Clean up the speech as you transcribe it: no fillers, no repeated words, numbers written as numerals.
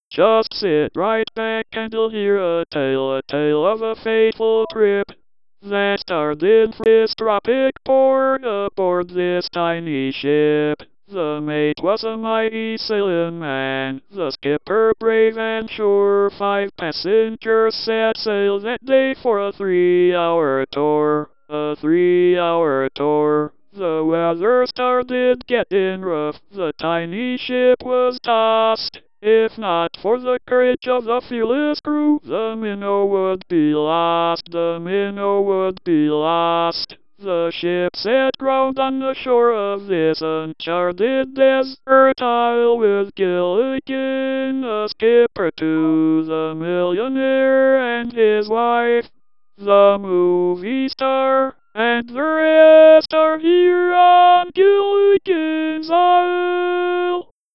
Just sit right back and you'll hear a tale of a fateful trip that started this tropic port aboard this tiny ship. The mate was a mighty sailing man, the skipper brave and sure. 5 passengers set sail that day for a 3 hour tour. A 3 hour tour. The weather started getting rough, the tiny ship was tossed. If not for the courage of the fearless crew, the minnow would be lost, the minnow would be lost. The ship set ground on the shore of this uncharted desert isle with Gilligan, a skipper to the millionaire and his wife, the movie star, and the rest are here on Gilligan's Isle.